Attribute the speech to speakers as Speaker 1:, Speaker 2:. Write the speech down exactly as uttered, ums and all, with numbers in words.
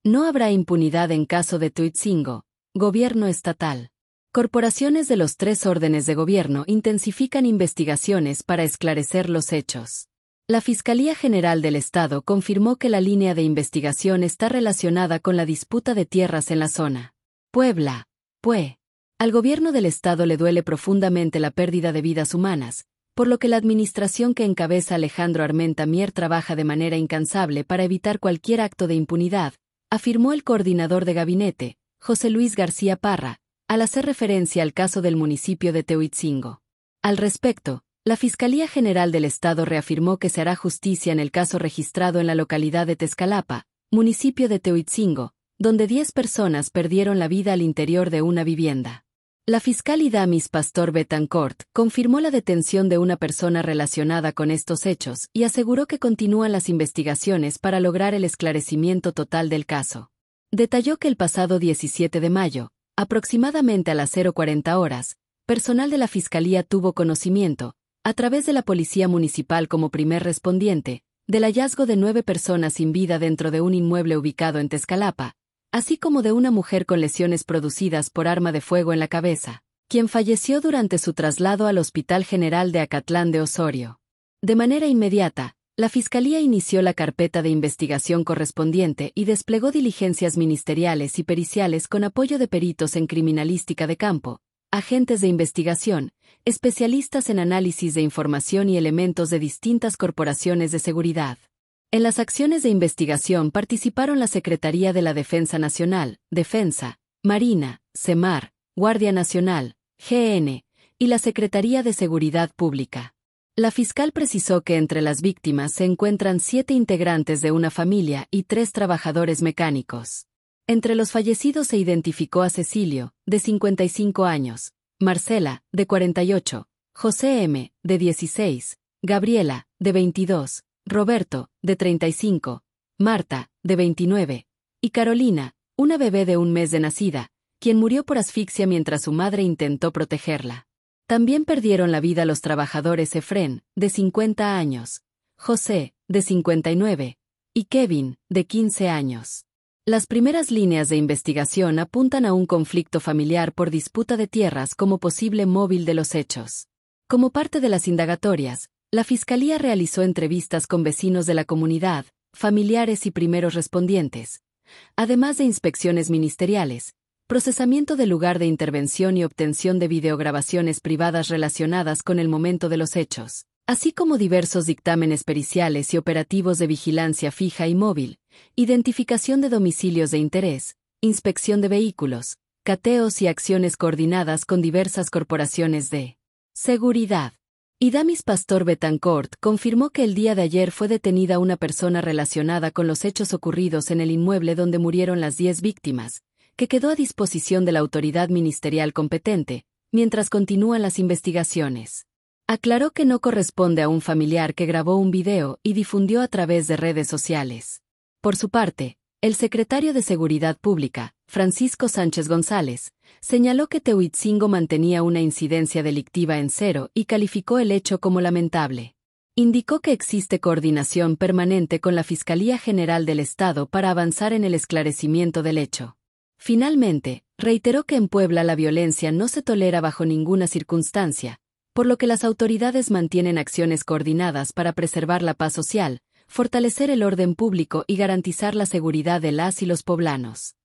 Speaker 1: No habrá impunidad en caso de Tuitzingo. Gobierno estatal. Corporaciones de los tres órdenes de gobierno intensifican investigaciones para esclarecer los hechos. La Fiscalía General del Estado confirmó que la línea de investigación está relacionada con la disputa de tierras en la zona. Puebla. Pue. Al gobierno del Estado le duele profundamente la pérdida de vidas humanas, por lo que la administración que encabeza Alejandro Armenta Mier trabaja de manera incansable para evitar cualquier acto de impunidad, afirmó el coordinador de gabinete, José Luis García Parra, al hacer referencia al caso del municipio de Tehuitzingo. Al respecto, la Fiscalía General del Estado reafirmó que se hará justicia en el caso registrado en la localidad de Tezcalapa, municipio de Tehuitzingo, donde diez personas perdieron la vida al interior de una vivienda. La fiscal Idamis Pastor Betancourt confirmó la detención de una persona relacionada con estos hechos y aseguró que continúan las investigaciones para lograr el esclarecimiento total del caso. Detalló que el pasado diecisiete de mayo, aproximadamente a las cero cuarenta horas, personal de la Fiscalía tuvo conocimiento, a través de la Policía Municipal como primer respondiente, del hallazgo de nueve personas sin vida dentro de un inmueble ubicado en Tezcalapa, así como de una mujer con lesiones producidas por arma de fuego en la cabeza, quien falleció durante su traslado al Hospital General de Acatlán de Osorio. De manera inmediata, la Fiscalía inició la carpeta de investigación correspondiente y desplegó diligencias ministeriales y periciales con apoyo de peritos en criminalística de campo, agentes de investigación, especialistas en análisis de información y elementos de distintas corporaciones de seguridad. En las acciones de investigación participaron la Secretaría de la Defensa Nacional, Defensa, Marina, SEMAR, Guardia Nacional, G N, y la Secretaría de Seguridad Pública. La fiscal precisó que entre las víctimas se encuentran siete integrantes de una familia y tres trabajadores mecánicos. Entre los fallecidos se identificó a Cecilio, de cincuenta y cinco años, Marcela, de cuarenta y ocho, José M., de dieciséis, Gabriela, de veintidós, Roberto, de treinta y cinco, Marta, de veintinueve, y Carolina, una bebé de un mes de nacida, quien murió por asfixia mientras su madre intentó protegerla. También perdieron la vida los trabajadores Efrén, de cincuenta años, José, de cincuenta y nueve, y Kevin, de quince años. Las primeras líneas de investigación apuntan a un conflicto familiar por disputa de tierras como posible móvil de los hechos. Como parte de las indagatorias, la Fiscalía realizó entrevistas con vecinos de la comunidad, familiares y primeros respondientes, además de inspecciones ministeriales, procesamiento del lugar de intervención y obtención de videograbaciones privadas relacionadas con el momento de los hechos, así como diversos dictámenes periciales y operativos de vigilancia fija y móvil, identificación de domicilios de interés, inspección de vehículos, cateos y acciones coordinadas con diversas corporaciones de seguridad. Idamis Pastor Betancourt confirmó que el día de ayer fue detenida una persona relacionada con los hechos ocurridos en el inmueble donde murieron las diez víctimas, que quedó a disposición de la autoridad ministerial competente, mientras continúan las investigaciones. Aclaró que no corresponde a un familiar que grabó un video y difundió a través de redes sociales. Por su parte, el secretario de Seguridad Pública, Francisco Sánchez González, señaló que Tehuitzingo mantenía una incidencia delictiva en cero y calificó el hecho como lamentable. Indicó que existe coordinación permanente con la Fiscalía General del Estado para avanzar en el esclarecimiento del hecho. Finalmente, reiteró que en Puebla la violencia no se tolera bajo ninguna circunstancia, por lo que las autoridades mantienen acciones coordinadas para preservar la paz social, fortalecer el orden público y garantizar la seguridad de las y los poblanos.